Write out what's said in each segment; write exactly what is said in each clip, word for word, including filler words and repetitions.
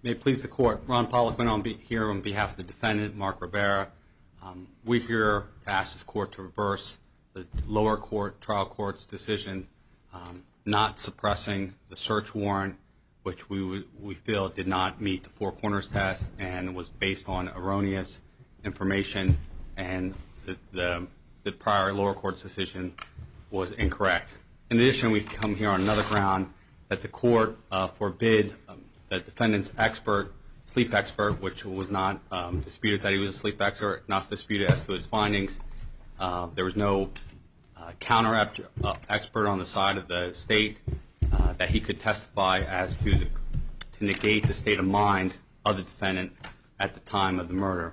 May it please the Court, Ron Poliquin on be, here on behalf of the defendant, Mark Rivera. Um, we're here to ask this Court to reverse the lower court, trial court's decision um, not suppressing the search warrant, which we, we feel did not meet the four corners test and was based on erroneous information, and the, the, the prior lower court's decision was incorrect. In addition, we come here on another ground that the Court uh, forbid um, the defendant's expert, sleep expert, which was not um, disputed that he was a sleep expert, not disputed as to his findings. Uh, there was no uh, counter uh, expert on the side of the state uh, that he could testify as to the, to negate the state of mind of the defendant at the time of the murder.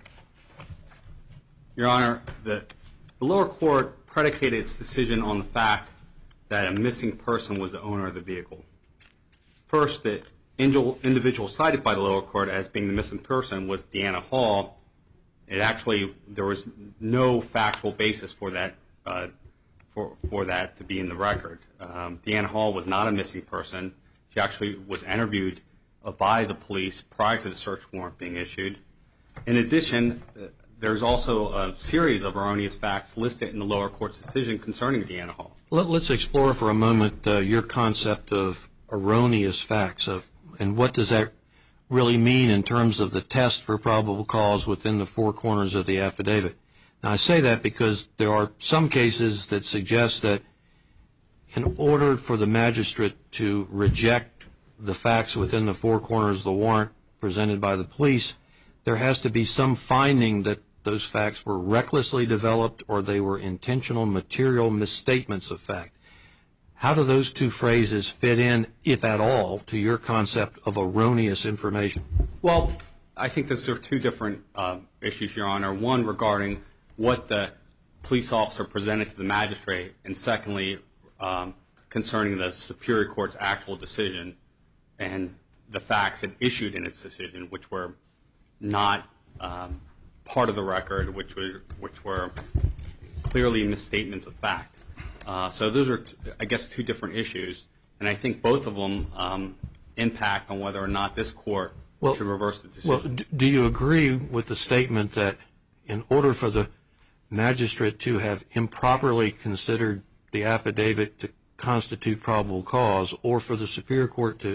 Your Honor, the, the lower court predicated its decision on the fact that a missing person was the owner of the vehicle. First, the individual cited by the lower court as being the missing person was Deanna Hall. It actually, there was no factual basis for that uh, for, for that to be in the record. Um, Deanna Hall was not a missing person. She actually was interviewed uh, by the police prior to the search warrant being issued. In addition, uh, there's also a series of erroneous facts listed in the lower court's decision concerning Deanna Hall. Let, let's explore for a moment uh, your concept of erroneous facts, of, and what does that really mean in terms of the test for probable cause within the four corners of the affidavit. Now, I say that because there are some cases that suggest that in order for the magistrate to reject the facts within the four corners of the warrant presented by the police, there has to be some finding that those facts were recklessly developed or they were intentional material misstatements of fact. How do those two phrases fit in, if at all, to your concept of erroneous information? Well, I think those are two different uh, issues, Your Honor. One regarding what the police officer presented to the magistrate, and secondly, um, concerning the Superior Court's actual decision and the facts it issued in its decision, which were not um, part of the record, which were, which were clearly misstatements of fact. Uh, so those are, I guess, two different issues, and I think both of them um, impact on whether or not this court well, should reverse the decision. Well, do you agree with the statement that in order for the magistrate to have improperly considered the affidavit to constitute probable cause, or for the Superior Court to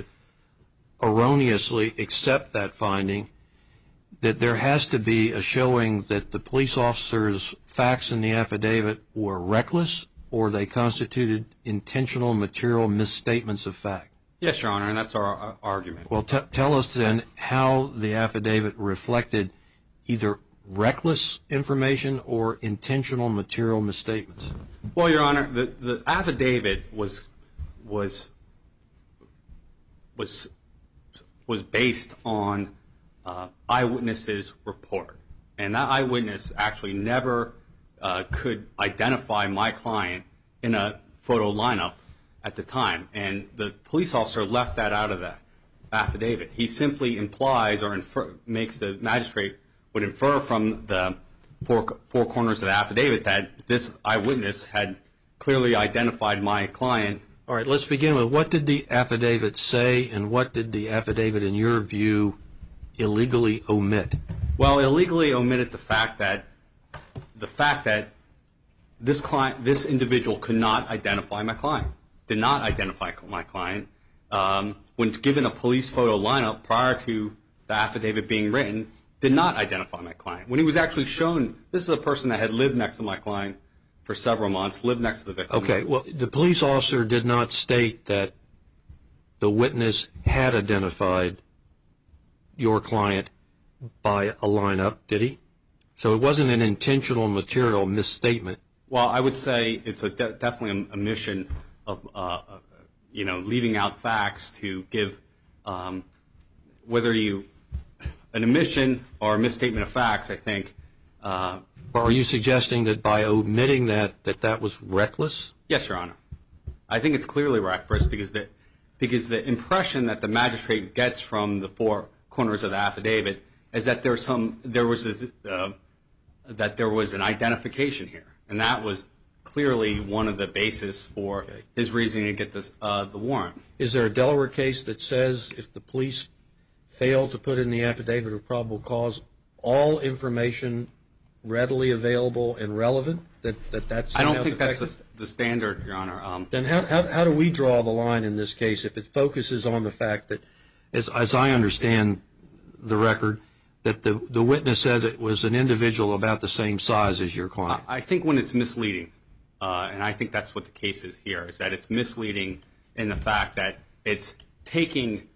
erroneously accept that finding, that there has to be a showing that the police officer's facts in the affidavit were reckless or they constituted intentional material misstatements of fact? Yes, Your Honor, and that's our uh, argument. Well, t- tell us then how the affidavit reflected either reckless information or intentional material misstatements. Well, Your Honor, the, the affidavit was was was was based on uh, eyewitnesses' report, and that eyewitness actually never uh, could identify my client in a photo lineup at the time, and the police officer left that out of the affidavit. He simply implies or infer, makes the magistrate would infer from the four, four corners of the affidavit that this eyewitness had clearly identified my client. All right, let's begin with what did the affidavit say, and what did the affidavit, in your view, illegally omit? Well, illegally omitted the fact that the fact that this client, this individual, could not identify my client. Did not identify my client. Um, when given a police photo lineup prior to the affidavit being written, did not identify my client. When he was actually shown, this is a person that had lived next to my client for several months, lived next to the victim. Okay, well, the police officer did not state that the witness had identified your client by a lineup, did he? So it wasn't an intentional material misstatement. Well, I would say it's a de- definitely a, a mission of, uh, uh, you know, leaving out facts to give, um, whether you, an omission or a misstatement of facts, I think. Uh, Are you suggesting that by omitting that, that that was reckless? Yes, Your Honor. I think it's clearly reckless because the, because the impression that the magistrate gets from the four corners of the affidavit is that there's some, there was this, uh, that there was an identification here, and that was clearly one of the basis for okay. his reasoning to get this uh, the warrant. Is there a Delaware case that says if the police failed to put in the affidavit of probable cause all information readily available and relevant? That, that that's I don't think defective? that's the, the standard, Your Honor. Um, Then how, how, how do we draw the line in this case if it focuses on the fact that, as, as I understand the record, that the, the witness said it was an individual about the same size as your client? I think when it's misleading, uh, and I think that's what the case is here, is that it's misleading in the fact that it's taking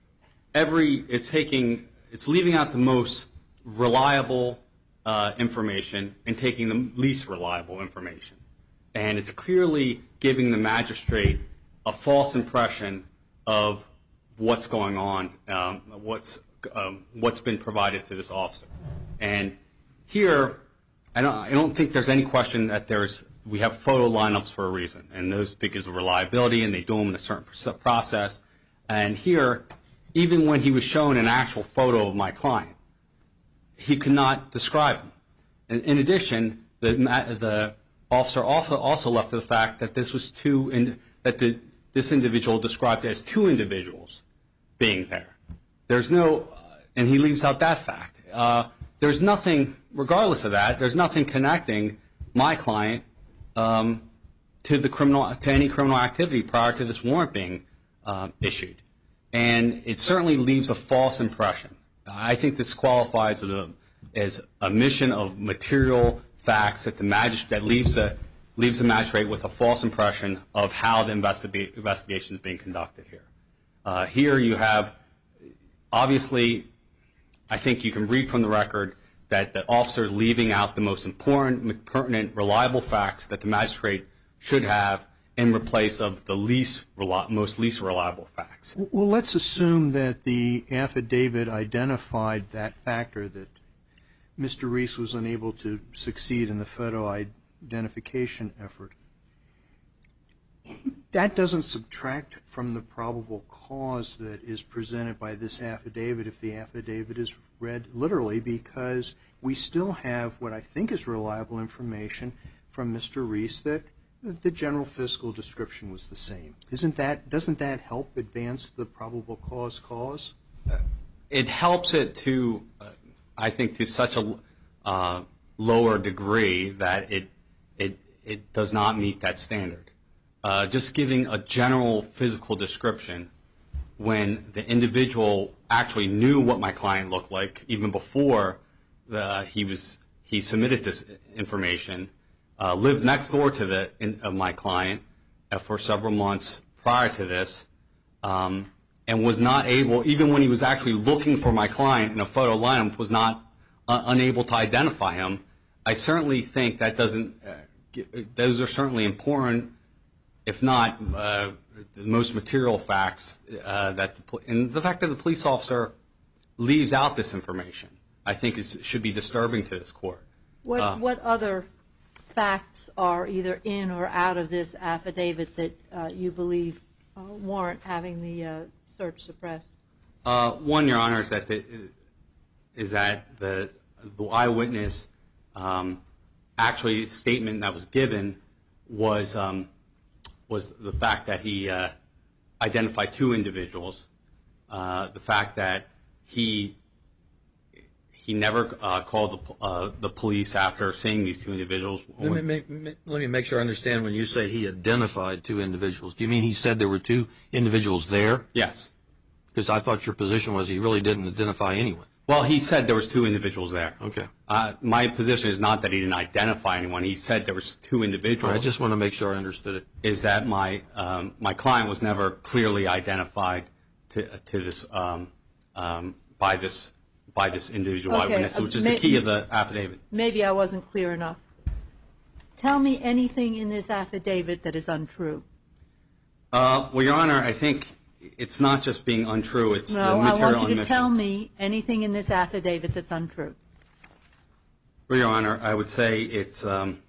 every, it's taking, it's leaving out the most reliable uh, information and taking the least reliable information. And it's clearly giving the magistrate a false impression of what's going on, um, what's um, what's been provided to this officer. And here, I don't, I don't think there's any question that there's, we have photo lineups for a reason, and those because of reliability, and they do them in a certain process. And here, even when he was shown an actual photo of my client, he could not describe him. And in addition, the the officer also also left to the fact that this was two, in, that the, this individual described as two individuals being there. There's no, uh, and he leaves out that fact. Uh, there's nothing, regardless of that, there's nothing connecting my client um, to the criminal, to any criminal activity prior to this warrant being uh, issued, and it certainly leaves a false impression. I think this qualifies as a, as a mission of material facts that the magistrate that leaves the leaves the magistrate with a false impression of how the investiga- investigation is being conducted here. Uh, here you have, obviously, I think you can read from the record that the officer is leaving out the most important, pertinent, reliable facts that the magistrate should have in replace of the least most least reliable facts. Well, let's assume that the affidavit identified that factor, that Mister Reese was unable to succeed in the photo identification effort. That doesn't subtract from the probable cause that is presented by this affidavit if the affidavit is read literally, because we still have what I think is reliable information from Mister Reese that the general physical description was the same. Isn't that, doesn't that help advance the probable cause cause? It helps it to, uh, I think, to such a uh, lower degree that it, it, it does not meet that standard. Uh, just giving a general physical description when the individual actually knew what my client looked like even before the, he was he submitted this information, uh, lived next door to the in, of my client uh, for several months prior to this, um, and was not able, even when he was actually looking for my client in a photo lineup, was not uh, unable to identify him. I certainly think that doesn't. Uh, get, those are certainly important. If not, uh, the most material facts uh, that, the, and the fact that the police officer leaves out this information, I think is, should be disturbing to this court. What, uh, what other facts are either in or out of this affidavit that uh, you believe uh, warrant having the uh, search suppressed? Uh, one, Your Honor, is that the, is that the, the eyewitness um, actually statement that was given was. Um, was the fact that he uh, identified two individuals, uh, the fact that he he never uh, called the, uh, the police after seeing these two individuals. Let me, make, let me make sure I understand when you say he identified two individuals. Do you mean he said there were two individuals there? Yes. Because I thought your position was he really didn't identify anyone. Well, he said there was two individuals there. Okay. Uh, my position is not that he didn't identify anyone. He said there was two individuals. I just want to make sure I understood it. Is that my um, my client was never clearly identified to to this um, um, by this by this individual Okay. eyewitness, which is May- the key of the affidavit. Maybe I wasn't clear enough. Tell me anything in this affidavit that is untrue. Uh, well, Your Honor, I think it's not just being untrue. It's No, the I material want you to omission. tell me anything in this affidavit that's untrue. Well, Your Honor, I would say it's um,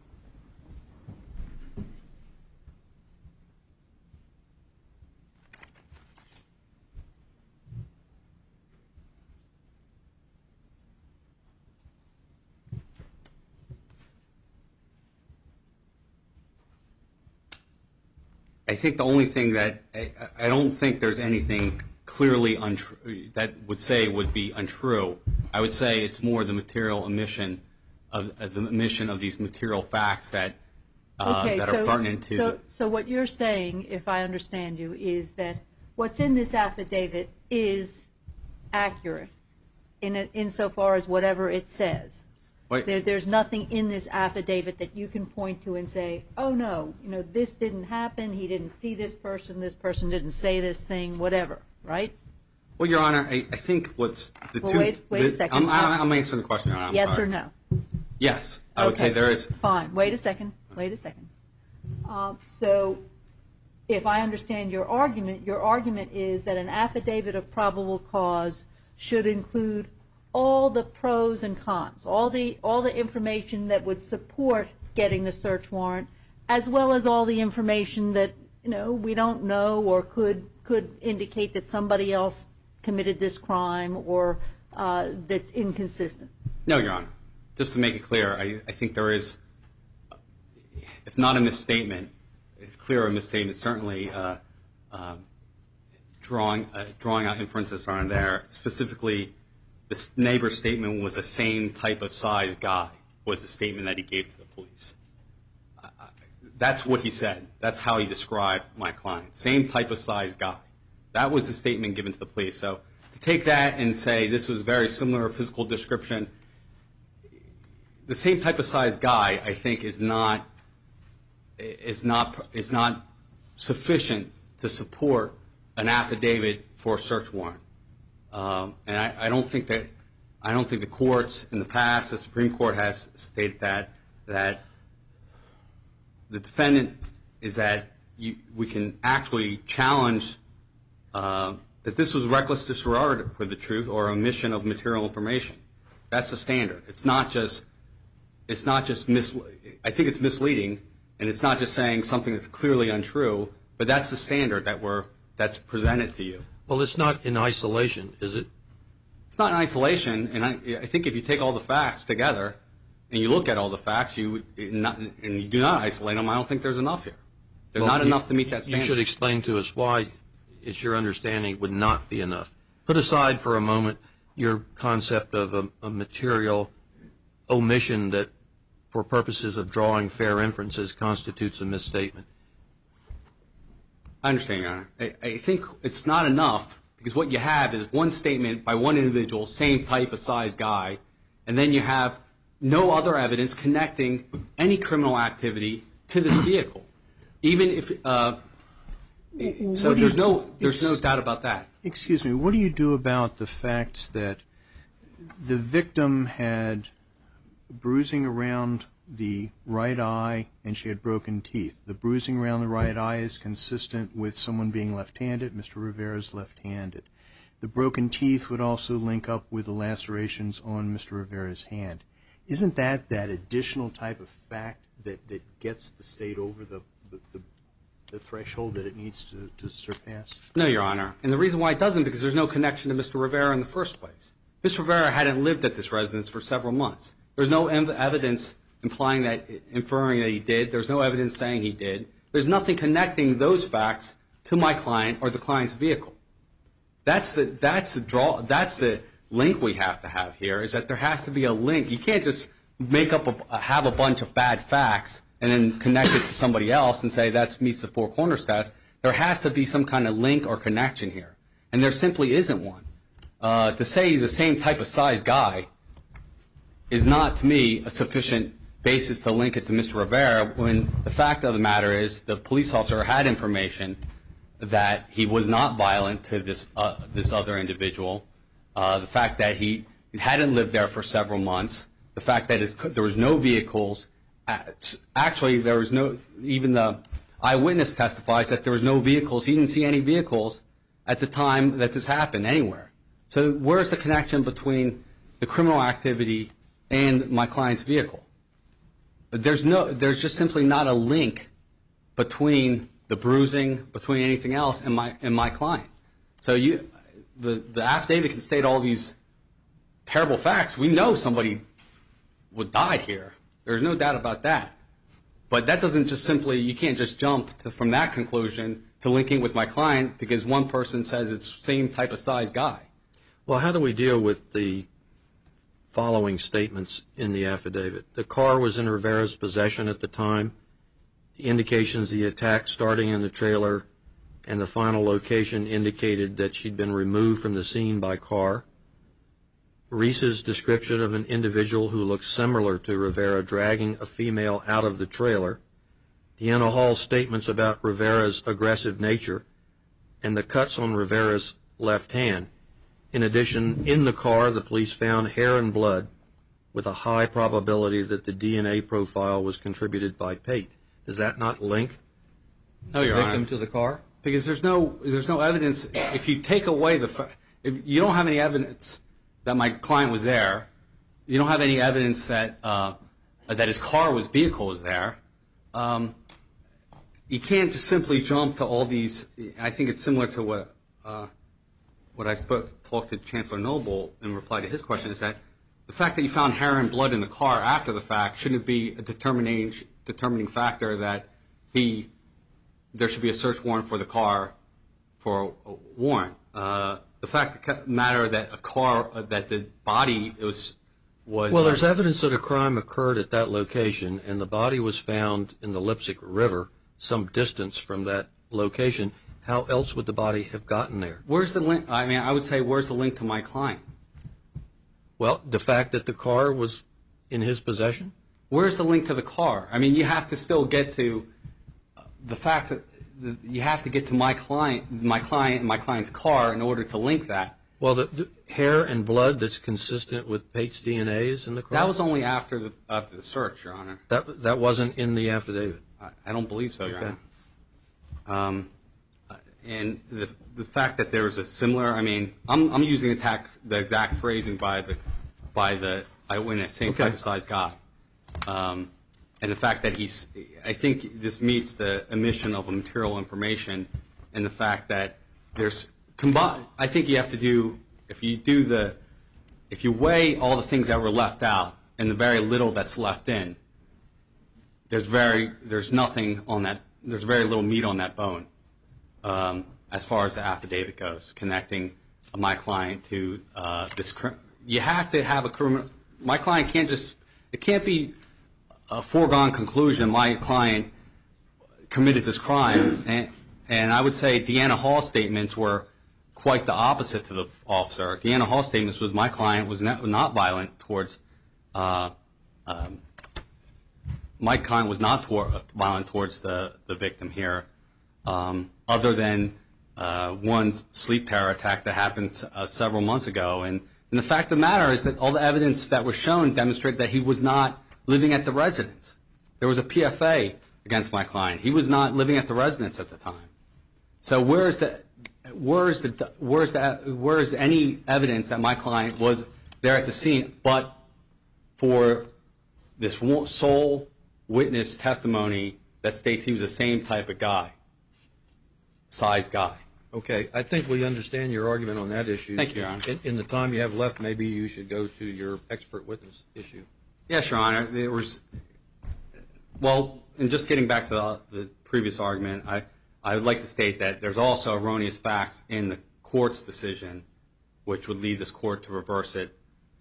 I think the only thing that I, I don't think there's anything clearly untrue, that would say would be untrue. I would say it's more the material omission of, of the omission of these material facts that uh, Okay, that so- are pertinent to. So, so what you're saying, if I understand you, is that what's in this affidavit is accurate in a- insofar as whatever it says. Wait. There, there's nothing in this affidavit that you can point to and say, oh, no, you know, this didn't happen, he didn't see this person, this person didn't say this thing, whatever, right? Well, Your Honor, I, I think what's the Well, two. wait- wait a the- second. I'm, I'm I'm answering the question, Your Honor. I'm Yes sorry. or no? Yes, I would say Okay, there is. Fine, wait a second, wait a second. Um, So if I understand your argument, your argument is that an affidavit of probable cause should include all the pros and cons, all the, all the information that would support getting the search warrant, as well as all the information that, you know, we don't know or could, could indicate that somebody else committed this crime or uh, that's inconsistent. No, Your Honor. Just to make it clear, I, I think there is, if not a misstatement, it's clear a misstatement, certainly uh, uh, drawing, uh, drawing out inferences on there. Specifically, this neighbor's statement was the same type of size guy, was the statement that he gave to the police. Uh, that's what he said. That's how he described my client. Same type of size guy. That was the statement given to the police. So to take that and say this was very similar physical description, the same type of size guy, I think, is not is not is not sufficient to support an affidavit for a search warrant. Um, and I, I don't think that I don't think the courts in the past, the Supreme Court has stated that that the defendant is that you, we can actually challenge uh, that this was reckless disregard for the truth or omission of material information. That's the standard. It's not just it's not just misle- I think it's misleading, and it's not just saying something that's clearly untrue, but that's the standard that we're that's presented to you. Well, it's not in isolation, is it? It's not in isolation, and I, I think if you take all the facts together and you look at all the facts, you not, and you do not isolate them, I don't think there's enough here. There's Well, not you- enough to meet that standard. You should explain to us why it's your understanding would not be enough. Put aside for a moment your concept of a, a material omission that, for purposes of drawing fair inferences, constitutes a misstatement. I understand, Your Honor. I, I think it's not enough because what you have is one statement by one individual, same type of size guy, and then you have no other evidence connecting any criminal activity to this vehicle. Even if, uh, so What do there's you- no there's no ex- doubt about that. Excuse me, what do you do about the facts that the victim had bruising around the right eye and she had broken teeth? The bruising around the right eye is consistent with someone being left-handed. Mister Rivera's left-handed. The broken teeth would also link up with the lacerations on Mister Rivera's hand. Isn't that that additional type of fact that, that gets the state over the, the, the, the threshold that it needs to, to surpass? No, Your Honor. And the reason why it doesn't, because there's no connection to Mister Rivera in the first place. Mister Rivera hadn't lived at this residence for several months. There's no ev- evidence implying that, inferring that he did. There's no evidence saying he did. There's nothing connecting those facts to my client or the client's vehicle. That's the that's the draw. That's the link we have to have here. Is that there has to be a link. You can't just make up a, have a bunch of bad facts and then connect it to somebody else and say that meets the four corners test. There has to be some kind of link or connection here, and there simply isn't one. Uh, to say he's the same type of size guy is not, to me, a sufficient basis to link it to Mister Rivera when the fact of the matter is the police officer had information that he was not violent to this uh, this other individual, uh, the fact that he hadn't lived there for several months, the fact that his, there was no vehicles. Actually, there was no, even the eyewitness testifies that there was no vehicles. He didn't see any vehicles at the time that this happened anywhere. So where's the connection between the criminal activity and my client's vehicle? There's no, there's just simply not a link between the bruising, between anything else, and my and my client. So you, the the affidavit can state all these terrible facts. We know somebody would die here. There's no doubt about that. But that doesn't just simply, you can't just jump to, from that conclusion to linking with my client because one person says it's the same type of size guy. Well, how do we deal with the following statements in the affidavit? The car was in Rivera's possession at the time. The indications of the attack starting in the trailer and the final location indicated that she'd been removed from the scene by car. Reese's description of an individual who looks similar to Rivera dragging a female out of the trailer. Deanna Hall's statements about Rivera's aggressive nature and the cuts on Rivera's left hand. In addition, in the car, the police found hair and blood with a high probability that the D N A profile was contributed by Pate. Does that not link No, the Your victim Honor. to the car? Because there's no there's no evidence. If you take away the fa- if you don't have any evidence that my client was there, you don't have any evidence that uh, that his car was vehicle was there. Um, you can't just simply jump to all these. I think it's similar to what uh, what I spoke talked to Chancellor Noble in reply to his question is that the fact that you found hair and blood in the car after the fact shouldn't be a determining determining factor that he there should be a search warrant for the car for a warrant. Uh, the fact of the matter that a car uh, that the body was was Well, uh, there's evidence that a crime occurred at that location, and the body was found in the Lipsick River, some distance from that location. How else would the body have gotten there? Where's the link? I mean, I would say, where's the link to my client? Well, the fact that the car was in his possession? Where's the link to the car? I mean, you have to still get to uh, the fact that the, you have to get to my client, my client, and my client's car in order to link that. Well, the, the hair and blood that's consistent with Pate's D N A is in the car? That was only after the after the search, Your Honor. That, that wasn't in the affidavit? I, I don't believe so, Your Okay. Honor. Um, uh, and the the fact that there was a similar, I mean, I'm I'm using the, tac, the exact phrasing by the by the eyewitness, same Okay. type of size guy. Um, and the fact that he's, I think this meets the omission of material information, and the fact that there's combined. I think you have to do if you do the, if you weigh all the things that were left out and the very little that's left in. There's very there's nothing on that. There's very little meat on that bone, um, as far as the affidavit goes, connecting my client to uh, this. Cr- you have to have a criminal. My client can't just. It can't be a foregone conclusion my client committed this crime. And, and I would say Deanna Hall's statements were quite the opposite to the officer. Deanna Hall's statements was my client was not, not violent towards, uh, um, my client was not tor- violent towards the, the victim here, um, other than uh, one sleep terror attack that happened uh, several months ago. And, and the fact of the matter is that all the evidence that was shown demonstrated that he was not living at the residence. There was a P F A against my client. He was not living at the residence at the time. So where is the, where is the, where is the, where is any evidence that my client was there at the scene, but for this one, sole witness testimony that states he was the same type of guy, size guy? Okay, I think we understand your argument on that issue. Thank you, Your Honor. In, in the time you have left, maybe you should go to your expert witness issue. Yes, Your Honor. There was, well, and just getting back to the, the previous argument, I, I would like to state that there's also erroneous facts in the court's decision which would lead this court to reverse it.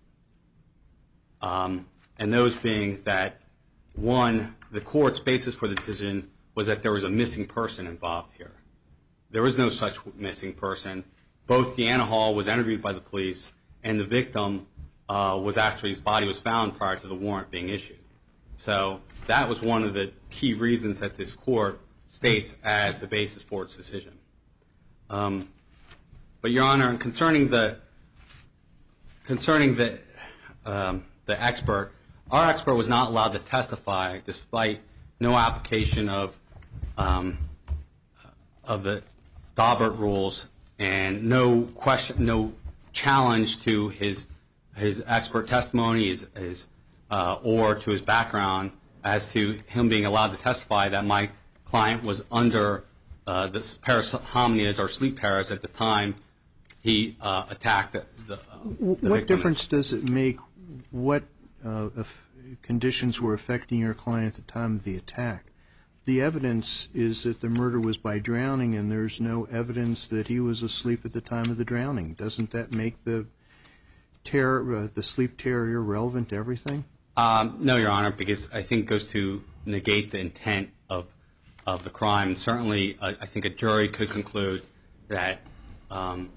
Um, and those being that, one, the court's basis for the decision was that there was a missing person involved here. There was no such missing person. Both Deanna Hall was interviewed by the police, and the victim uh, was actually, his body was found prior to the warrant being issued. So that was one of the key reasons that this court states as the basis for its decision. Um, but, Your Honor, concerning the concerning the um, the expert, our expert was not allowed to testify despite no application of um, of the Daubert rules and no question, no challenge to his his expert testimony, his, his uh, or to his background as to him being allowed to testify that my client was under uh, the parahominias or sleep terrors at the time he uh, attacked the, the, uh, the What victim. difference does it make what uh, if conditions were affecting your client at the time of the attack? the evidence is that the murder was by drowning, and there's no evidence that he was asleep at the time of the drowning. Doesn't that make the terror, uh, the sleep terror relevant to everything? Um, no, Your Honor, because I think it goes to negate the intent of of the crime. And certainly, uh, I think a jury could conclude that, um,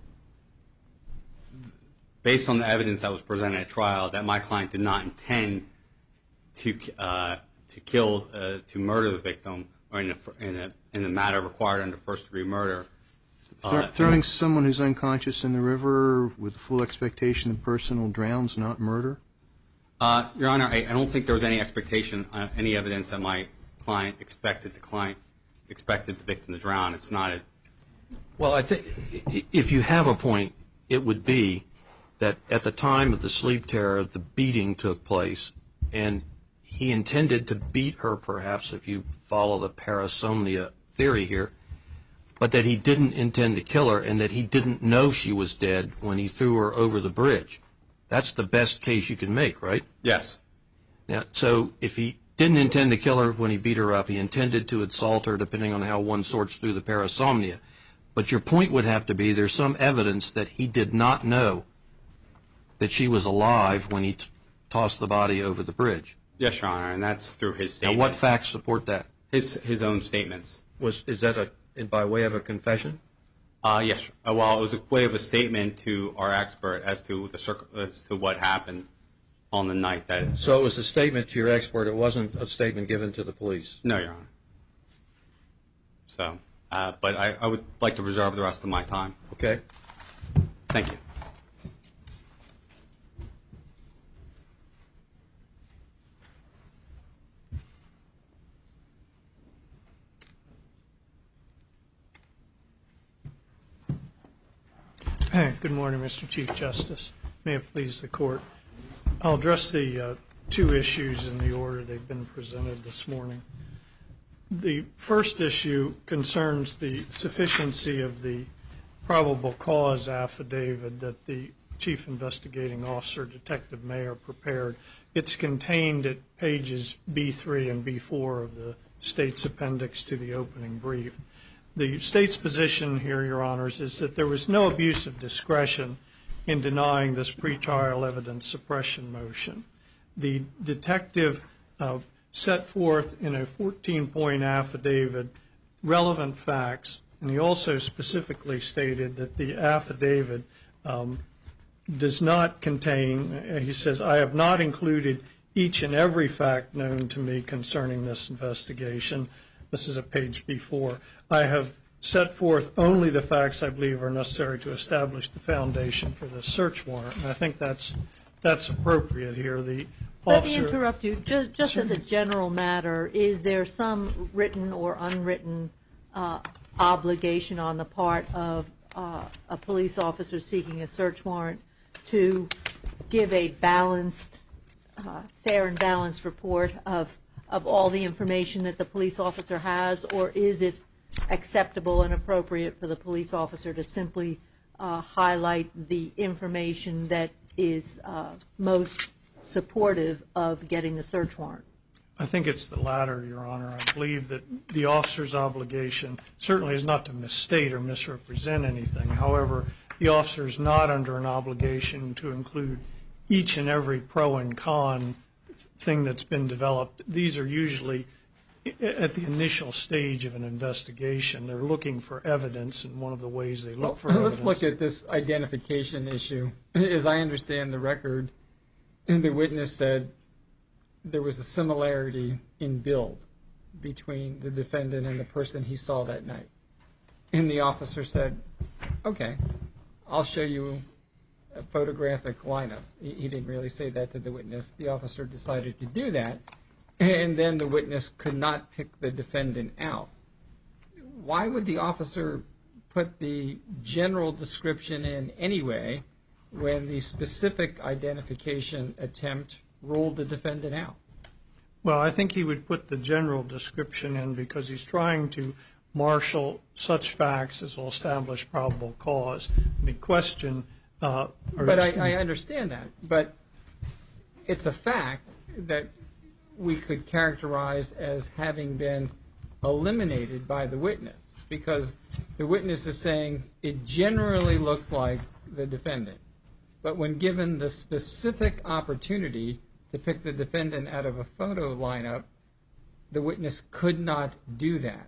based on the evidence that was presented at trial, that my client did not intend to uh, to kill, uh, to murder the victim, or in a, in a in a matter required under first-degree murder. Th- Uh, throwing someone who's unconscious in the river with the full expectation the person will drown is not murder? Uh, Your Honor, I, I don't think there was any expectation, uh, any evidence that my client expected the client expected the victim to drown. It's not a. Well, I think i- if you have a point, it would be that at the time of the sleep terror, the beating took place, and he intended to beat her, perhaps, if you follow the parasomnia theory here, but that he didn't intend to kill her, and that he didn't know she was dead when he threw her over the bridge. That's the best case you can make, right? Yes. Now, so if he didn't intend to kill her when he beat her up, he intended to assault her, depending on how one sorts through the parasomnia. But your point would have to be there's some evidence that he did not know that she was alive when he t- tossed the body over the bridge. Yes, Your Honor, and that's through his Now, statement. what facts support that? His his own statements. Was is that a by way of a confession? Uh, yes. Uh, well, it was a way of a statement to our expert as to the circ- as to what happened on the night that. So it was a statement to your expert. It wasn't a statement given to the police. No, Your Honor. So, uh, but I, I would like to reserve the rest of my time. Okay. Thank you. Good morning, Mister Chief Justice. May it please the Court. I'll address the uh, two issues in the order they've been presented this morning. The first issue concerns the sufficiency of the probable cause affidavit that the Chief Investigating Officer, Detective Mayer, prepared. It's contained at pages B three and B four of the State's appendix to the opening brief. The State's position here, Your Honors, is that there was no abuse of discretion in denying this pretrial evidence suppression motion. The detective uh, set forth in a fourteen-point affidavit relevant facts, and he also specifically stated that the affidavit um, does not contain, uh, he says, I have not included each and every fact known to me concerning this investigation. This is at page B four. I have set forth only the facts I believe are necessary to establish the foundation for this search warrant. And I think that's that's appropriate here. The Let me officer, interrupt you. Just, just as a general matter, is there some written or unwritten uh, obligation on the part of uh, a police officer seeking a search warrant to give a balanced, uh, fair and balanced report of of all the information that the police officer has, or is it acceptable and appropriate for the police officer to simply uh, highlight the information that is uh, most supportive of getting the search warrant? I think it's the latter, Your Honor. I believe that the officer's obligation certainly is not to misstate or misrepresent anything. However, the officer is not under an obligation to include each and every pro and con thing that's been developed. These are usually at the initial stage of an investigation. They're looking for evidence, and one of the ways they look well, for evidence. Let's look at this identification issue. As I understand the record, the witness said there was a similarity in build between the defendant and the person he saw that night. And the officer said, okay, I'll show you a photographic lineup. He, he didn't really say that to the witness. The officer decided to do that, and then the witness could not pick the defendant out. Why would the officer put the general description in anyway when the specific identification attempt ruled the defendant out? Well, I think he would put the general description in because he's trying to marshal such facts as will establish probable cause. The question... Uh, but I, I understand that. But it's a fact that we could characterize as having been eliminated by the witness, because the witness is saying it generally looked like the defendant. But when given the specific opportunity to pick the defendant out of a photo lineup, the witness could not do that.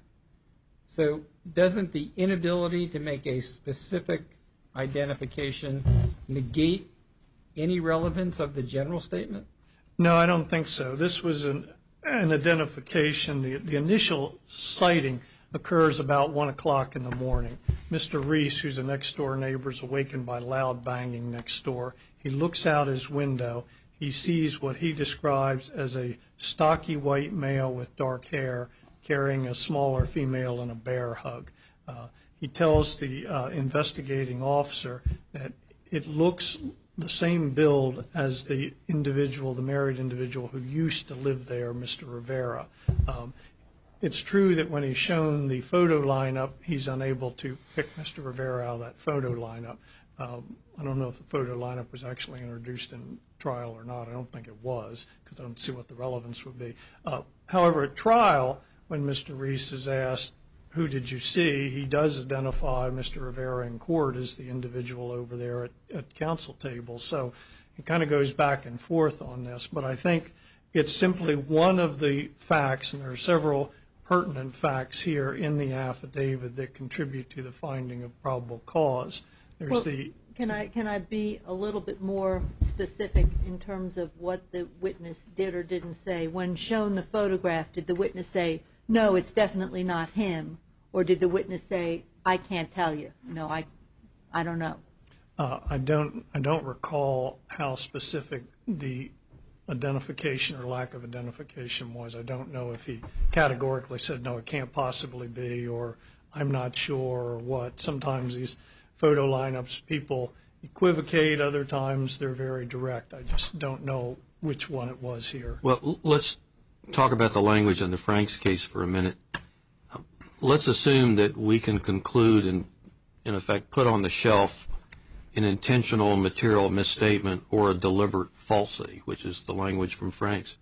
So doesn't the inability to make a specific identification negate any relevance of the general statement? No, I don't think so. This was an, an identification. The, the initial sighting occurs about one o'clock in the morning. Mister Reese, who's a next-door neighbor, is awakened by loud banging next door. He looks out his window. He sees what he describes as a stocky white male with dark hair carrying a smaller female in a bear hug. Uh, he tells the uh, investigating officer that it looks the same build as the individual, the married individual who used to live there, Mister Rivera. Um, it's true that when he's shown the photo lineup, he's unable to pick Mister Rivera out of that photo lineup. Um, I don't know if the photo lineup was actually introduced in trial or not. I don't think it was, because I don't see what the relevance would be. Uh, however, at trial, when Mister Reese is asked, who did you see, he does identify Mister Rivera in court as the individual over there at, at counsel table. So it kind of goes back and forth on this. But I think it's simply one of the facts, and there are several pertinent facts here in the affidavit that contribute to the finding of probable cause. There's Well, the Can I, can I be a little bit more specific in terms of what the witness did or didn't say? When shown the photograph, did the witness say, no, it's definitely not him? Or did the witness say, I can't tell you? No, I, I don't know. Uh, I don't I don't recall how specific the identification or lack of identification was. I don't know if he categorically said, no, it can't possibly be, or I'm not sure, or what. Sometimes these photo lineups, people equivocate. Other times they're very direct. I just don't know which one it was here. Well, l- let's talk about the language in the Franks case for a minute. Uh, let's assume that we can conclude and, in effect, put on the shelf an intentional material misstatement or a deliberate falsity, which is the language from Franks.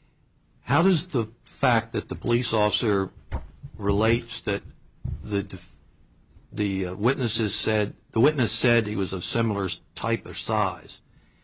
How does the fact that the police officer relates that the def- the uh, witnesses said, the witness said he was of similar type or size,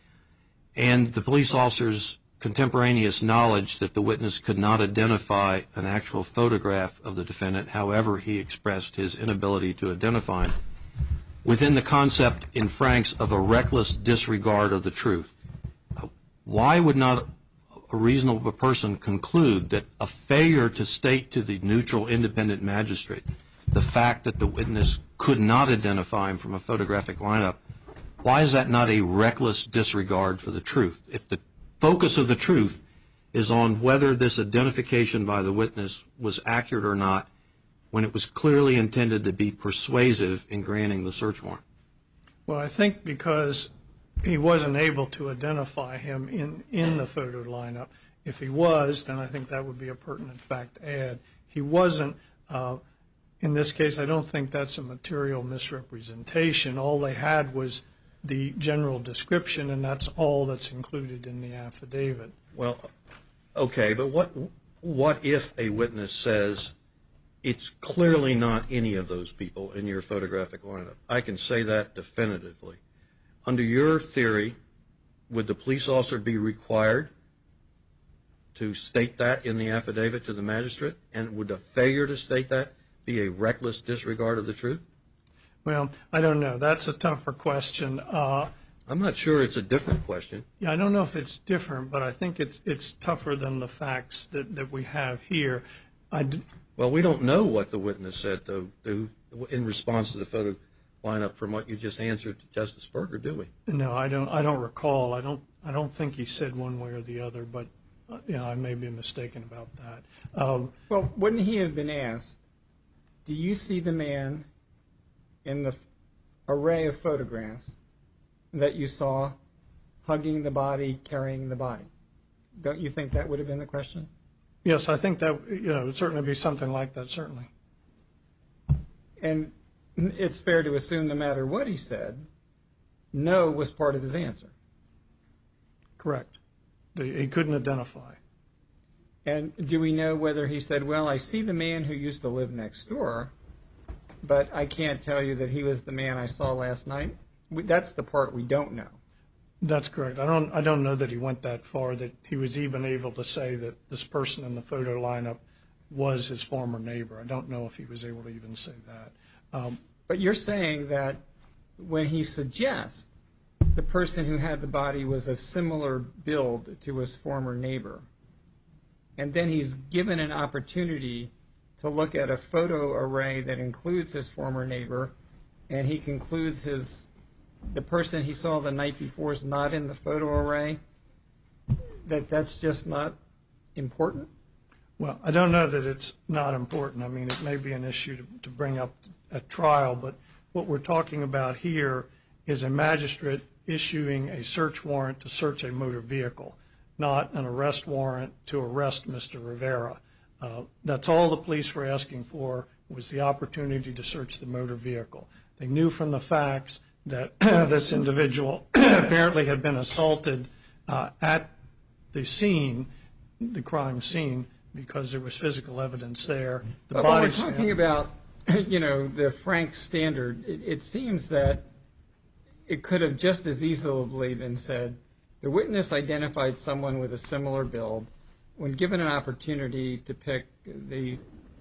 and the police officer's contemporaneous knowledge that the witness could not identify an actual photograph of the defendant, however he expressed his inability to identify him, within the concept in Franks of a reckless disregard of the truth? Uh, why would not a reasonable person conclude that a failure to state to the neutral independent magistrate the fact that the witness could not identify him from a photographic lineup, why is that not a reckless disregard for the truth? If the focus of the truth is on whether this identification by the witness was accurate or not, when it was clearly intended to be persuasive in granting the search warrant? Well, I think because he wasn't able to identify him in, in the photo lineup. If he was, then I think that would be a pertinent fact to add. He wasn't. Uh, in this case, I don't think that's a material misrepresentation. All they had was the general description, and that's all that's included in the affidavit. Well, okay, but what what if a witness says it's clearly not any of those people in your photographic lineup? I can say that definitively. Under your theory, would the police officer be required to state that in the affidavit to the magistrate? And would a failure to state that be a reckless disregard of the truth? Well, I don't know. That's a tougher question. Uh, I'm not sure it's a different question. yeah, I don't know if it's different, but I think it's it's tougher than the facts that, that we have here. I d- Well, we don't know what the witness said, though, to, in response to the photo lineup from what you just answered to Justice Berger, do we? no, I don't. I don't recall. I don't. I don't think he said one way or the other, but uh, you know, I may be mistaken about that. Um, Well, wouldn't he have been asked, do you see the man in the array of photographs that you saw hugging the body, carrying the body? Don't you think that would have been the question? yes, I think that you know it would certainly be something like that. Certainly. And it's fair to assume no matter what he said, no was part of his answer. Correct. The, he couldn't identify. And do we know whether he said, well, I see the man who used to live next door, but I can't tell you that he was the man I saw last night? We, that's the part we don't know. That's correct. I don't I don't know that he went that far, that he was even able to say that this person in the photo lineup was his former neighbor. I don't know if he was able to even say that. Um, but you're saying that when he suggests the person who had the body was of similar build to his former neighbor, and then he's given an opportunity to look at a photo array that includes his former neighbor, and he concludes his the person he saw the night before is not in the photo array, that that's just not important? Well, I don't know that it's not important. I mean, it may be an issue to, to bring up at trial, but what we're talking about here is a magistrate issuing a search warrant to search a motor vehicle, not an arrest warrant to arrest Mister Rivera. Uh, that's all the police were asking for, was the opportunity to search the motor vehicle. They knew from the facts that this individual apparently had been assaulted uh, at the scene, the crime scene, because there was physical evidence there. The But when we're body's talking found- about, you know, the Frank standard, it, it seems that it could have just as easily been said, the witness identified someone with a similar build. When given an opportunity to pick the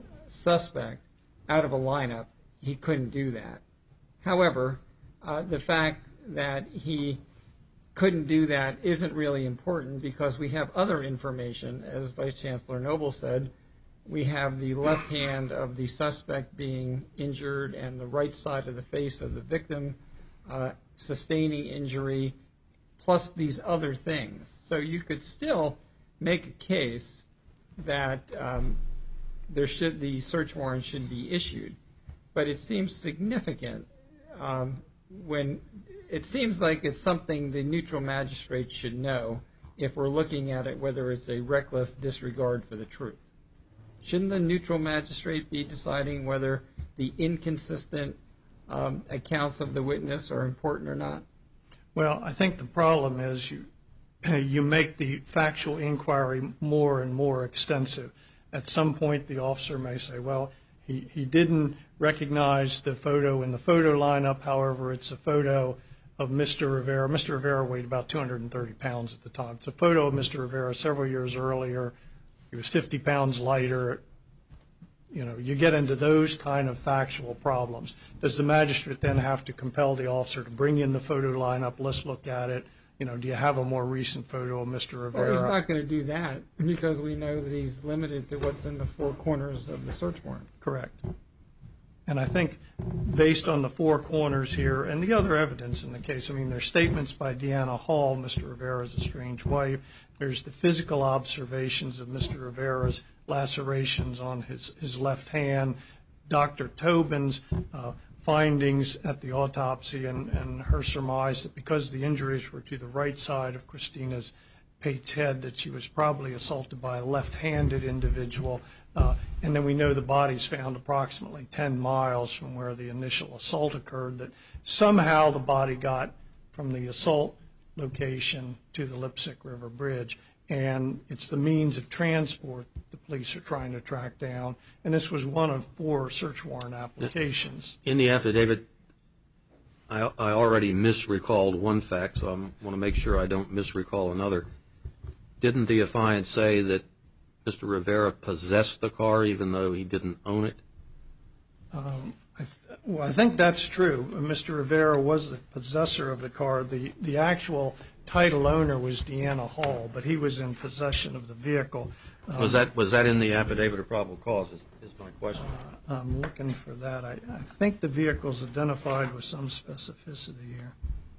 suspect out of a lineup, he couldn't do that. However, uh, the fact that he couldn't do that isn't really important because we have other information. As Vice Chancellor Noble said, we have the left hand of the suspect being injured and the right side of the face of the victim uh, sustaining injury, plus these other things. So you could still make a case that um, there should the search warrant should be issued, but it seems significant um, when it seems like it's something the neutral magistrate should know if we're looking at it whether it's a reckless disregard for the truth. Shouldn't the neutral magistrate be deciding whether the inconsistent um, accounts of the witness are important or not? Well, I think the problem is you you make the factual inquiry more and more extensive. At some point, the officer may say, well, he, he didn't recognize the photo in the photo lineup. However, it's a photo of Mister Rivera. Mister Rivera weighed about two hundred thirty pounds at the time. It's a photo of Mister Rivera several years earlier. He was fifty pounds lighter. You know, you get into those kind of factual problems. Does the magistrate then have to compel the officer to bring in the photo lineup? Let's look at it. You know, do you have a more recent photo of Mister Rivera? Well, he's not going to do that because we know that he's limited to what's in the four corners of the search warrant. Correct. And I think based on the four corners here and the other evidence in the case, I mean, there's statements by Deanna Hall, Mister Rivera's estranged wife. There's the physical observations of Mister Rivera's lacerations on his, his left hand. Doctor Tobin's uh, findings at the autopsy and, and her surmise that because the injuries were to the right side of Christina's Pate's head, that she was probably assaulted by a left-handed individual. Uh, and then we know the body's found approximately ten miles from where the initial assault occurred, that somehow the body got from the assault location to the Lipsick River Bridge. And it's the means of transport the police are trying to track down. And this was one of four search warrant applications. In the affidavit, I, I already misrecalled one fact, so I want to make sure I don't misrecall another. Didn't the affiant say that Mister Rivera possessed the car even though he didn't own it? Um, I th- well, I think that's true. Mister Rivera was the possessor of the car. The, the actual title owner was Deanna Hall, but he was in possession of the vehicle. Um, Was that was that in the affidavit of probable cause is, is my question. Uh, I'm looking for that. I, I think the vehicle's identified with some specificity here.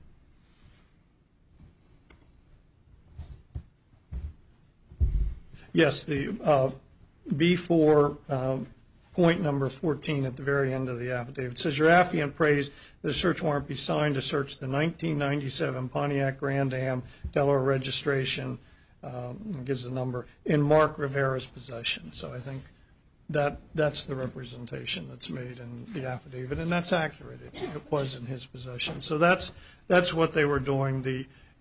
Yes, the uh, B four uh, point number fourteen at the very end of the affidavit says your affiant prays that a search warrant be signed to search the nineteen ninety-seven Pontiac Grand Am Delaware registration, um, and gives the number, in Mark Rivera's possession. So I think that that's the representation that's made in the affidavit, and that's accurate. It, it was in his possession. So that's that's what they were doing. The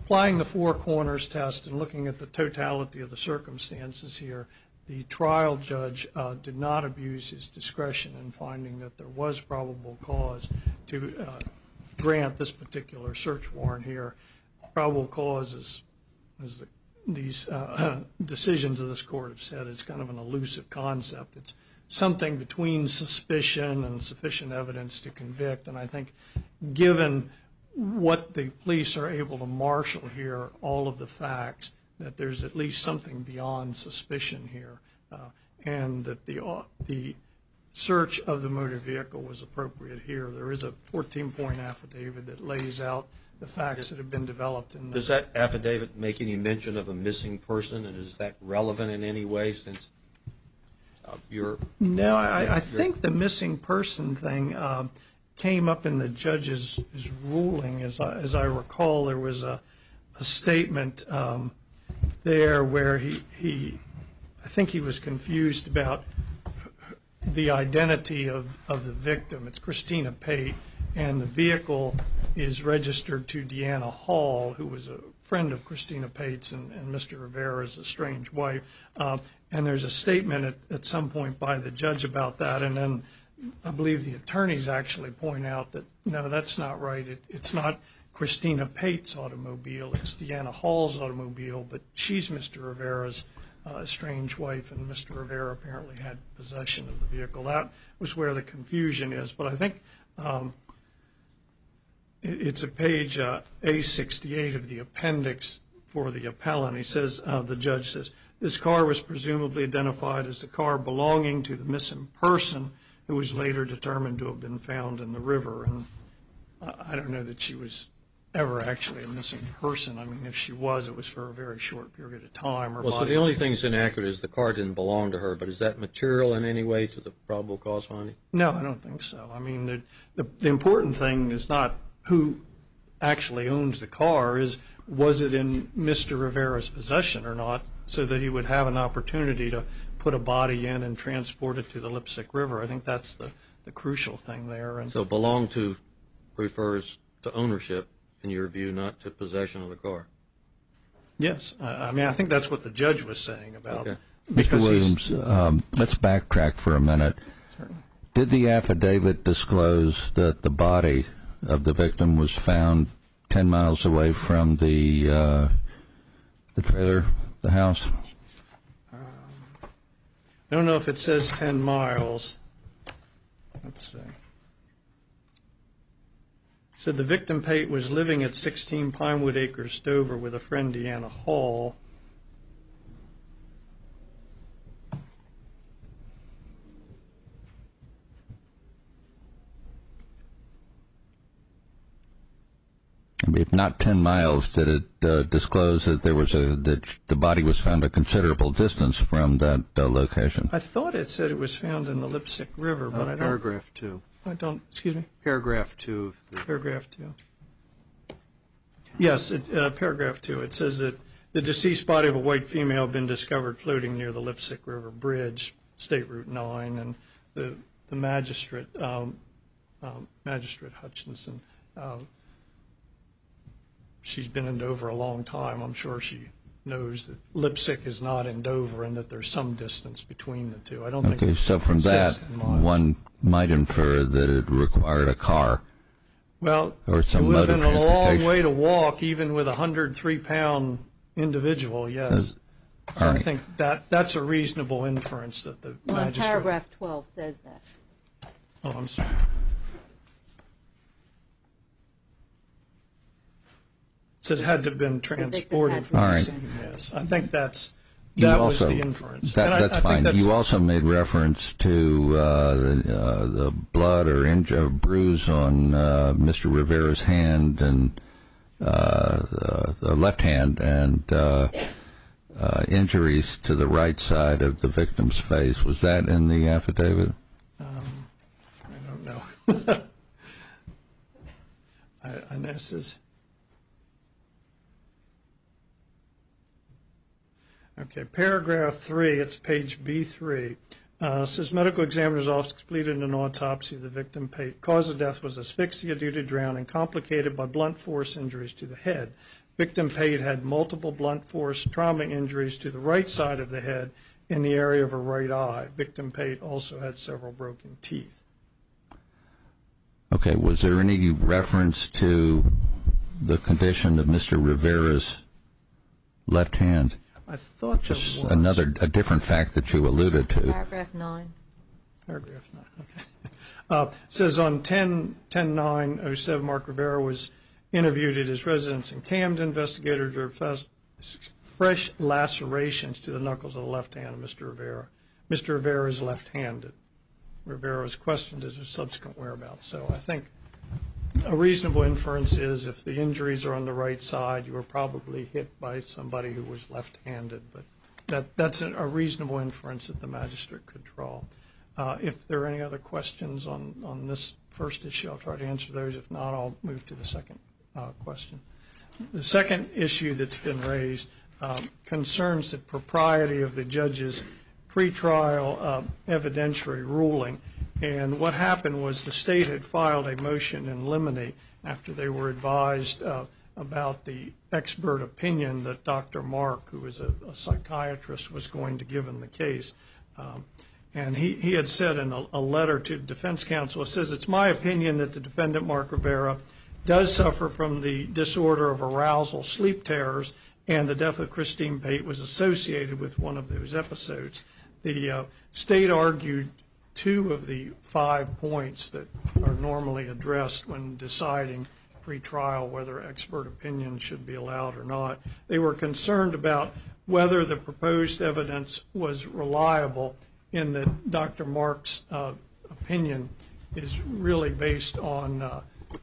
applying the four corners test and looking at the totality of the circumstances here, the trial judge uh, did not abuse his discretion in finding that there was probable cause to uh, grant this particular search warrant here. Probable cause is, as the, these uh, decisions of this court have said, it's kind of an elusive concept. It's something between suspicion and sufficient evidence to convict, and I think given what the police are able to marshal here, all of the facts, that there's at least something beyond suspicion here, uh, and that the uh, the search of the motor vehicle was appropriate here. There is a fourteen-point affidavit that lays out the facts that have been developed. In the Does that affidavit make any mention of a missing person, and is that relevant in any way since uh, you're... No, I, I think the missing person thing um, came up in the judge's his ruling. As I, as I recall, there was a, a statement um, there where he, he, I think he was confused about the identity of, of the victim. It's Christina Pate, and the vehicle is registered to Deanna Hall, who was a friend of Christina Pate's and, and Mister Rivera's estranged wife. Uh, and there's a statement at, at some point by the judge about that, and then I believe the attorneys actually point out that, no, that's not right. It, it's not Christina Pate's automobile. It's Deanna Hall's automobile, but she's Mister Rivera's uh, estranged wife, and Mister Rivera apparently had possession of the vehicle. That was where the confusion is. But I think um, it, it's a page uh, A sixty-eight of the appendix for the appellant. He says, uh, the judge says, this car was presumably identified as the car belonging to the missing person, who was later determined to have been found in the river. And uh, I don't know that she was ever actually a missing person. I mean, if she was, it was for a very short period of time. Her Well, so body- the only thing that's inaccurate is the car didn't belong to her, but is that material in any way to the probable cause finding? No, I don't think so. I mean, the, the, the important thing is not who actually owns the car, is was it in Mister Rivera's possession or not, so that he would have an opportunity to put a body in and transport it to the Lipsick River. I think that's the, the crucial thing there. And So belong to refers to ownership, in your view, not to possession of the car. yes, I, I mean, I think that's what the judge was saying about. Okay. Mister because he's- Williams, um, let's backtrack for a minute. Did the affidavit disclose that the body of the victim was found ten miles away from the uh, the trailer, the house? I don't know if it says ten miles. Let's see. It said the victim, Pate, was living at sixteen Pinewood Acres, Dover, with a friend, Deanna Hall. If not ten miles, did it uh, disclose that there was a that the body was found a considerable distance from that uh, location? I thought it said it was found in the Lipsick River, but Uh, I don't. paragraph two. I don't. Excuse me. Paragraph two of the Paragraph two. Yes, it, uh, paragraph two. It says that the deceased body of a white female had been discovered floating near the Lipsick River Bridge, State Route nine, and the the magistrate, um, um, Magistrate Hutchinson. Uh, she's been in Dover a long time. I'm sure she knows that Lipsick is not in Dover and that there's some distance between the two. I don't think. Okay, so from it says that, ten miles. one might infer that it required a car. Well, or some it would have mode been of a long transportation. way to walk, even with a hundred three pound individual. Yes, As- so all I right. think that that's a reasonable inference that the Well, and magistrate. paragraph twelve says that. Oh, I'm sorry. It says had to have been victim transported had to from All the right. scene. Yes, I think that's You that was also- the inference. That, And I- that's I think fine. that's- You also made reference to uh, the, uh, the blood or inj- bruise on uh, Mister Rivera's hand and uh, the, the left hand, and uh, uh, injuries to the right side of the victim's face. Was that in the affidavit? Um, I don't know. I, and this is. Okay, paragraph three, it's page B three. Uh, says medical examiner's office completed an autopsy of the victim, Pate. Cause of death was asphyxia due to drowning, complicated by blunt force injuries to the head. Victim Pate had multiple blunt force trauma injuries to the right side of the head in the area of her right eye. Victim Pate also had several broken teeth. Okay, was there any reference to the condition of Mister Rivera's left hand? I thought there Just was. another, a different fact that you alluded to. Paragraph nine. Paragraph nine, okay. Uh, it says on ten nine oh seven, Mark Rivera was interviewed at his residence in Camden. Investigators observed fresh lacerations to the knuckles of the left hand of Mister Rivera. Mister Rivera is left-handed. Rivera was questioned as to subsequent whereabouts. So I think a reasonable inference is if the injuries are on the right side, you were probably hit by somebody who was left-handed. But that, that's a, a reasonable inference that the magistrate could draw. Uh, if there are any other questions on, on this first issue, I'll try to answer those. If not, I'll move to the second uh, question. The second issue that's been raised um, concerns the propriety of the judge's pretrial uh, evidentiary ruling. And what happened was the state had filed a motion in limine after they were advised uh, about the expert opinion that Doctor Mark, who was a, a psychiatrist, was going to give in the case. Um, And he, he had said in a, a letter to defense counsel, it says, it's my opinion that the defendant, Mark Rivera, does suffer from the disorder of arousal sleep terrors, and the death of Christine Pate was associated with one of those episodes. The uh, state argued two of the five points that are normally addressed when deciding pre-trial whether expert opinion should be allowed or not. They were concerned about whether the proposed evidence was reliable, in that Doctor Mark's uh, opinion is really based on uh,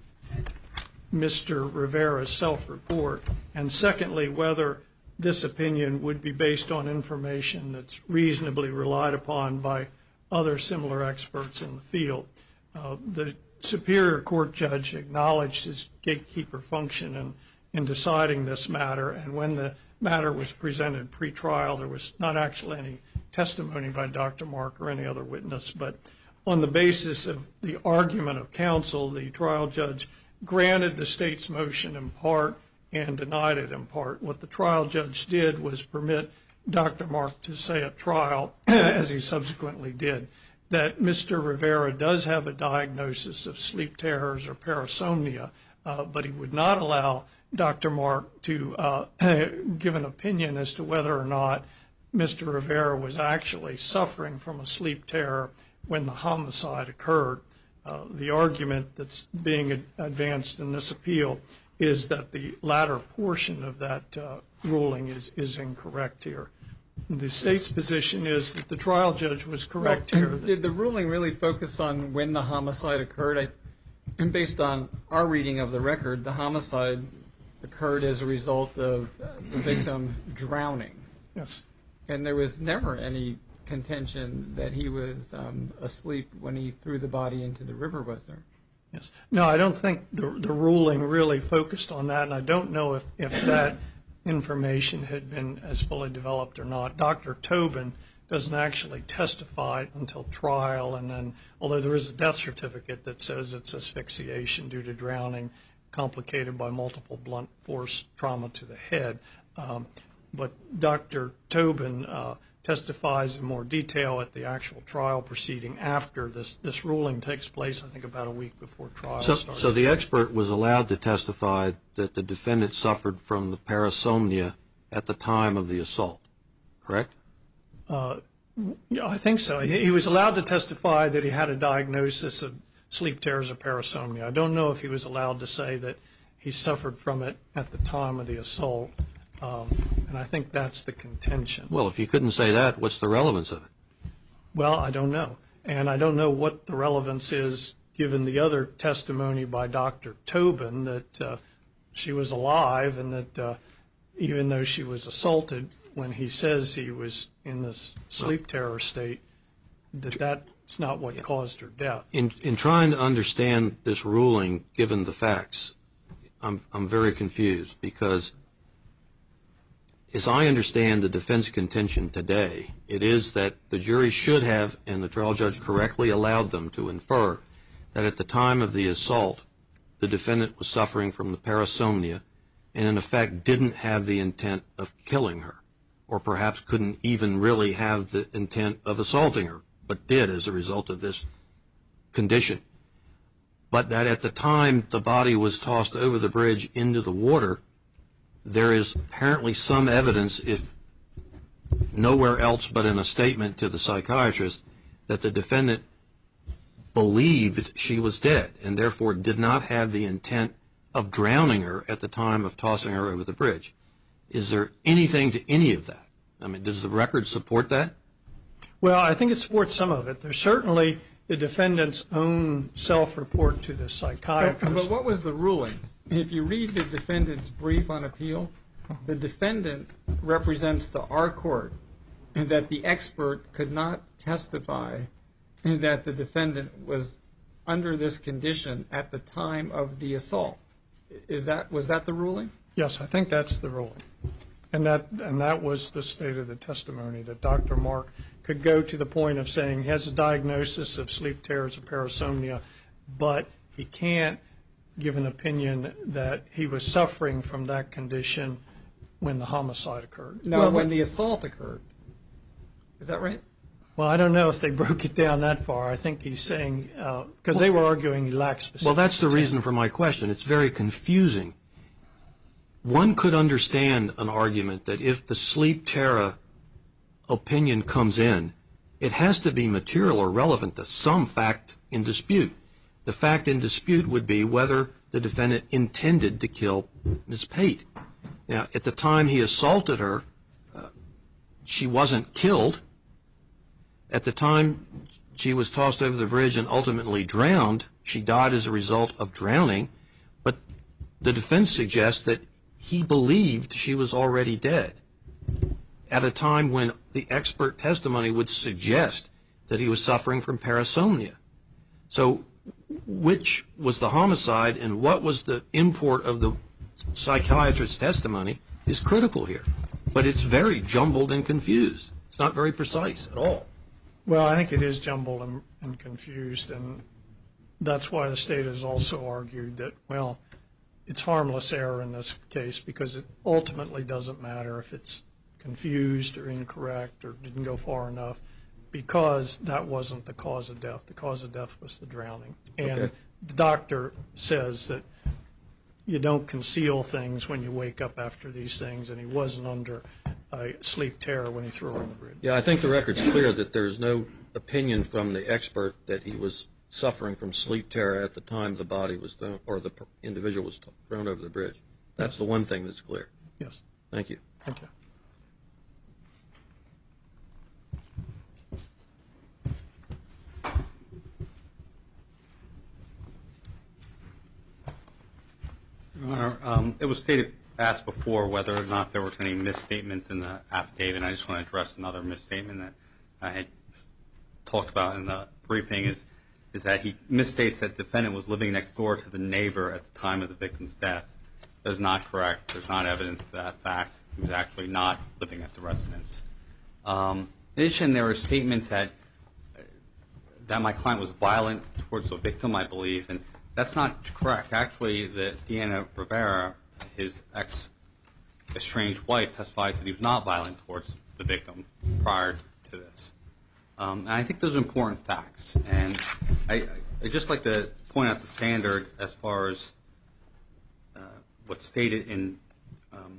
Mister Rivera's self-report, and secondly, whether this opinion would be based on information that's reasonably relied upon by other similar experts in the field. Uh, the Superior Court judge acknowledged his gatekeeper function in, in deciding this matter, and when the matter was presented pre-trial, there was not actually any testimony by Doctor Mark or any other witness, but on the basis of the argument of counsel, the trial judge granted the state's motion in part and denied it in part. What the trial judge did was permit Doctor Mark to say at trial, as he subsequently did, that Mister Rivera does have a diagnosis of sleep terrors or parasomnia, uh, but he would not allow Doctor Mark to uh, give an opinion as to whether or not Mister Rivera was actually suffering from a sleep terror when the homicide occurred. Uh, the argument that's being ad- advanced in this appeal is that the latter portion of that uh, ruling is, is incorrect here. The state's position is that the trial judge was correct well, here. Did the ruling really focus on when the homicide occurred? I, and based on our reading of the record, the homicide occurred as a result of the victim drowning. Yes. And there was never any contention that he was um, asleep when he threw the body into the river, was there? Yes. No, I don't think the, the ruling really focused on that, and I don't know if, if that information had been as fully developed or not. Doctor Tobin doesn't actually testify until trial, and then, although there is a death certificate that says it's asphyxiation due to drowning, complicated by multiple blunt force trauma to the head. Um, but Doctor Tobin uh, testifies in more detail at the actual trial proceeding after this, this ruling takes place, I think about a week before trial so, starts. So the expert was allowed to testify that the defendant suffered from the parasomnia at the time of the assault, correct? Uh, yeah, I think so. He, he was allowed to testify that he had a diagnosis of sleep terrors or parasomnia. I don't know if he was allowed to say that he suffered from it at the time of the assault, um, and I think that's the contention. Well, if you couldn't say that, what's the relevance of it? Well, I don't know, and I don't know what the relevance is given the other testimony by Doctor Tobin that uh, she was alive and that uh, even though she was assaulted, when he says he was in this sleep terror state, that that's not what caused her death. In in trying to understand this ruling, given the facts, I'm I'm very confused because, as I understand the defense contention today, it is that the jury should have, and the trial judge correctly allowed them to infer, that at the time of the assault, the defendant was suffering from the parasomnia, and in effect didn't have the intent of killing her, or perhaps couldn't even really have the intent of assaulting her, but did as a result of this condition. But that at the time the body was tossed over the bridge into the water, there is apparently some evidence, if nowhere else but in a statement to the psychiatrist, that the defendant believed she was dead and therefore did not have the intent of drowning her at the time of tossing her over the bridge. Is there anything to any of that? I mean, does the record support that? Well, I think it supports some of it. There's certainly the defendant's own self-report to the psychiatrist. But what was the ruling? If you read the defendant's brief on appeal, the defendant represents to our court that the expert could not testify that the defendant was under this condition at the time of the assault. Is that was that the ruling? Yes, I think that's the ruling. And that and that was the state of the testimony, that Doctor Mark could go to the point of saying he has a diagnosis of sleep terrors or parasomnia, but he can't give an opinion that he was suffering from that condition when the homicide occurred. No, well, when the assault occurred. Is that right? Well, I don't know if they broke it down that far. I think he's saying, because uh, well, they were arguing he lacked specific Well, that's the intent. reason for my question. It's very confusing. One could understand an argument that if the sleep terror opinion comes in, it has to be material or relevant to some fact in dispute. The fact in dispute would be whether the defendant intended to kill Miz Pate. Now, at the time he assaulted her, uh, she wasn't killed. At the time she was tossed over the bridge and ultimately drowned, she died as a result of drowning, but the defense suggests that he believed she was already dead at a time when the expert testimony would suggest that he was suffering from parasomnia. So which was the homicide and what was the import of the psychiatrist's testimony is critical here. But it's very jumbled and confused. It's not very precise at all. Well, I think it is jumbled and, and confused, and that's why the state has also argued that, well, it's harmless error in this case because it ultimately doesn't matter if it's confused or incorrect or didn't go far enough because that wasn't the cause of death. The cause of death was the drowning. And okay. The doctor says that you don't conceal things when you wake up after these things, and he wasn't under a sleep terror when he threw her on the bridge. Yeah, I think the record's clear that there's no opinion from the expert that he was suffering from sleep terror at the time the body was thrown, or the individual was thrown over the bridge. That's the one thing that's clear. Yes. Thank you. Thank you. Your Honor, um, it was stated, asked before whether or not there was any misstatements in the affidavit, and I just want to address another misstatement that I had talked about in the briefing, is is that he misstates that the defendant was living next door to the neighbor at the time of the victim's death. That is not correct. There's not evidence to that fact. He was actually not living at the residence. Um, in addition, there were statements that that my client was violent towards the victim, I believe, and that's not correct. Actually, the Deanna Rivera, his ex-estranged wife, testifies that he was not violent towards the victim prior to this. Um, and I think those are important facts. And I, I'd just like to point out the standard as far as uh, what's stated in um,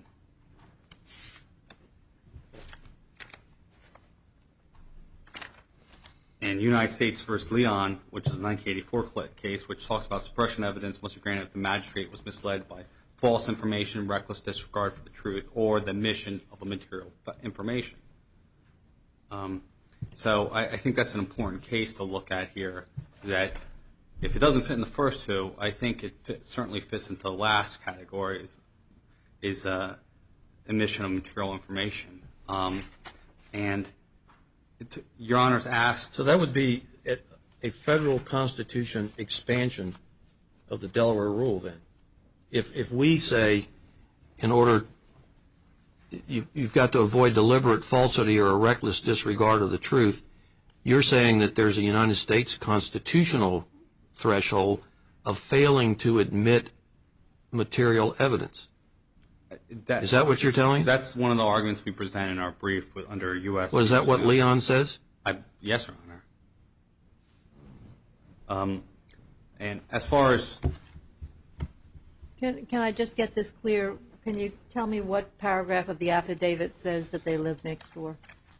in United States versus Leon, which is a nineteen eighty-four case, which talks about suppression evidence must be granted if the magistrate was misled by false information, reckless disregard for the truth, or the omission of a material information. Um, so I, I think that's an important case to look at here, that if it doesn't fit in the first two, I think it fit, certainly fits into the last category, is, is uh, omission of material information. Um, and it, Your Honor's asked... So that would be a, a federal constitution expansion of the Delaware rule, then. If, if we say, in order... You, you've got to avoid deliberate falsity or a reckless disregard of the truth, you're saying that there's a United States constitutional threshold of failing to admit material evidence. That, Is that what you're telling? That's one of the arguments we present in our brief with, under U S. Well, is that what Leon says? I, yes, Your Honor. Um, and as far as Can, can I just get this clear? Can you tell me what paragraph of the affidavit says that they live next door?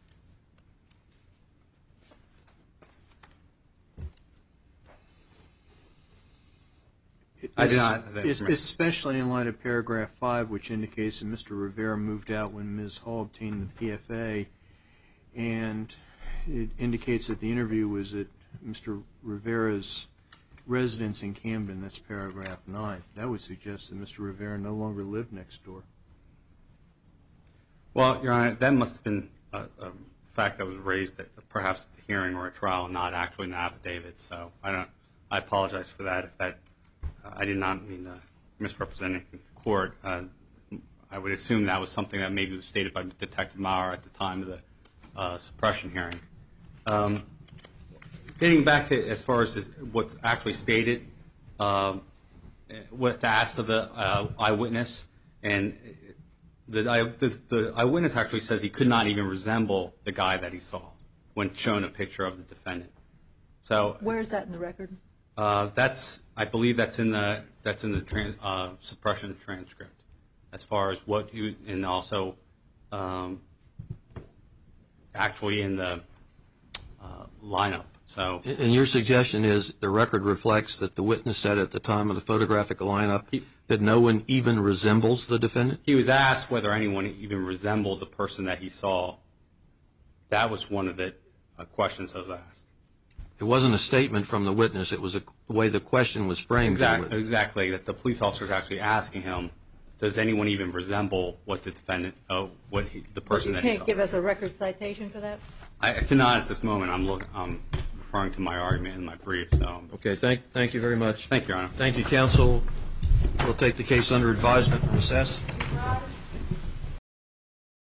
I do not have that Es- information. Especially in light of paragraph five, which indicates that Mister Rivera moved out when Miz Hall obtained the P F A, and it indicates that the interview was at Mister Rivera's residence in Camden. That's paragraph nine. That would suggest that Mister Rivera no longer lived next door. Well, Your Honor, that must have been a, a fact that was raised at perhaps at the hearing or a trial, not actually in the affidavit. So I don't. I apologize for that. If that, uh, I did not mean to misrepresent anything to the court. Uh, I would assume that was something that maybe was stated by Detective Maurer at the time of the uh, suppression hearing. Um, getting back to as far as this, what's actually stated, um, what's asked of the uh, eyewitness, and the, eye, the, the eyewitness actually says he could not even resemble the guy that he saw when shown a picture of the defendant. So Where is that in the record? uh, that's, I believe that's in the that's in the tran- uh, suppression transcript, as far as what you and also um, actually in the uh, lineup. So And your suggestion is the record reflects that the witness said at the time of the photographic lineup He- that no one even resembles the defendant? he was asked whether anyone even resembled the person that he saw. That was one of the uh, questions I was asked. It wasn't a statement from the witness. It was a, the way the question was framed. to the Exactly, witness. exactly. That the police officer is actually asking him, does anyone even resemble what the defendant, uh, what he, the person You that he can't saw? give us a record citation for that? I, I cannot at this moment. I'm look, I'm referring to my argument in my brief. So Okay, thank, thank you very much. thank you, Your Honor. Thank you, counsel. We'll take the case under advisement and recess.